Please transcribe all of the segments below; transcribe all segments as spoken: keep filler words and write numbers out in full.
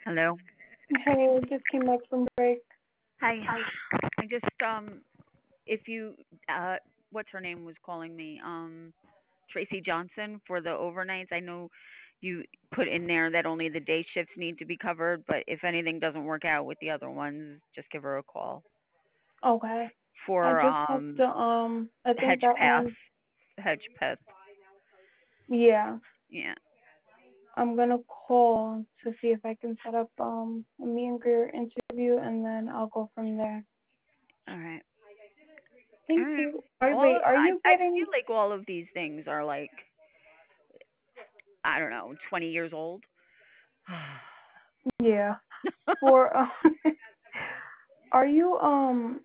Hello. Hey, just came back from break. Hi. I just um if you uh what's her name was calling me? Um Tracy Johnson for the overnights. I know you put in there that only the day shifts need to be covered, but if anything doesn't work out with the other ones, just give her a call Okay. I for just have um to um I think Hedge that Path. one Hedge Path. yeah. Yeah. I'm gonna call to see if I can set up um a meet and greet interview and then I'll go from there. All right. All Thank right. you. Are All wait, of, are I you I feel getting like all of these things are like I don't know, twenty years old. yeah. For um are you um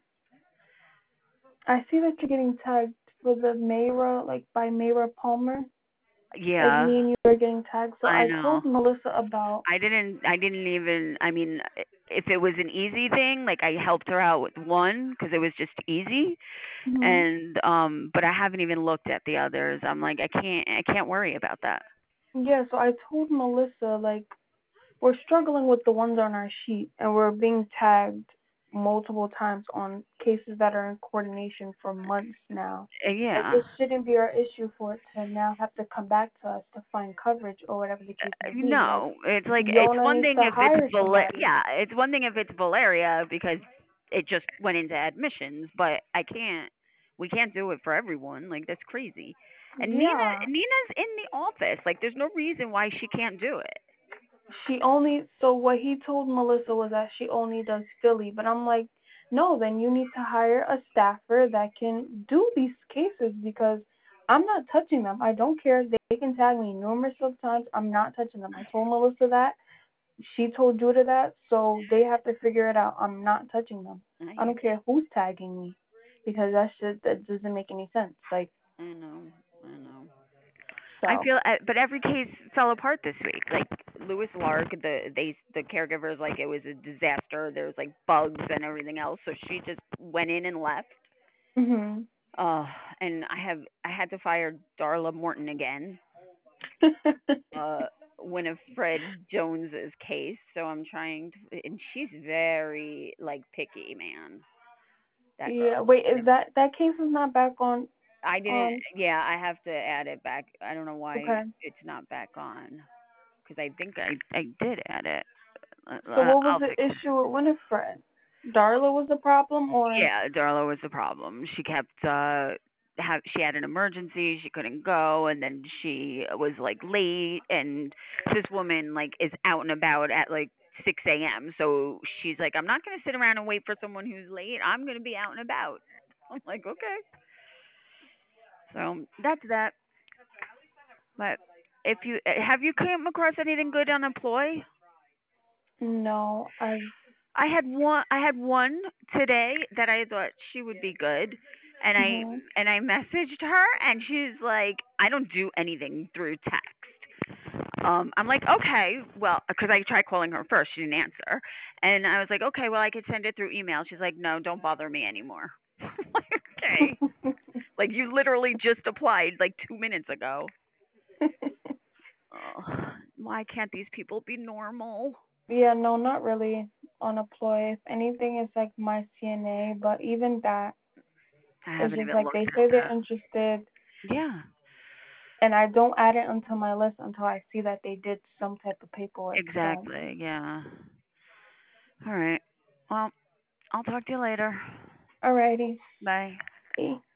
I see that you're getting tagged for the Mayra like by Mayra Palmer. Like Yeah, me and you are getting tagged. So I I know. told Melissa about I didn't I didn't even I mean i- if it was an easy thing, like I helped her out with one because it was just easy mhm. and um but I haven't even looked at the others. I'm like I can't I can't worry about that. Yeah, so I told Melissa like we're struggling with the ones on our sheet and we're being tagged multiple times on cases that are in coordination for months now. Uh, Like Yeah. it shouldn't be our issue for it to now have to come back to us to find coverage or whatever the case Uh, may be. Like No, it's like it's Yona one needs thing to if it's hire Val- somebody. yeah, it's one thing if it's Valeria because it just went into admissions, but I can't we can't do it for everyone. Like that's crazy. And Nina Yeah. Nina's in the office. Like there's no reason why she can't do it. She only so what he told Melissa was that she only does Philly, but I'm like, no, then you need to hire a staffer that can do these cases because I'm not touching them. I don't care. They can tag me numerous of times. I'm not touching them. I told Melissa that. She told Judah that, so they have to figure it out. I'm not touching them. I I hear don't care who's tagging me because that shit that doesn't make any sense. Like I know, I know. I so. feel, uh, but every case fell apart this week. Like Lewis Lark, the they the caregivers like it was a disaster. There was like bugs and everything else, so she just went in and left. Mhm. Uh, and I have I had to fire Darla Morton again. Uh, Winifred Jones's case, so I'm trying to, and she's very like picky, man. That Yeah. girl. Wait, is that that case is not back on I didn't. on? Yeah, I have to add it back. I don't know why Okay. it's not back on. Because I think I I did add it. Uh, So uh, what was I'll the fix it. issue with Winifred? Darla was the problem, or Yeah, Darla was the problem. She kept uh have she had an emergency, she couldn't go, and then she was like late, and this woman like is out and about at like six a m. So she's like, I'm not gonna sit around and wait for someone who's late. I'm gonna be out and about. I'm like, okay. So that's that. But if you have you come across anything good on Employ? no? I've I had one. I had one today that I thought she would be good, and I mhm. and I messaged her, and she's like, I don't do anything through text. Um, I'm like, okay, well, because I tried calling her first, she didn't answer, and I was like, okay, well, I could send it through email. She's like, no, don't bother me anymore. I'm like, okay, like you literally just applied like two minutes ago. Oh, why can't these people be normal? Yeah, no, not really on a ploy. If anything, it's like my C N A, but even that I is haven't just even like looked they at say they're that. interested, Yeah, and I don't add it onto my list until I see that they did some type of paperwork. So, exactly. Yeah. All right. Well, I'll talk to you later. alrighty. Bye. Bye.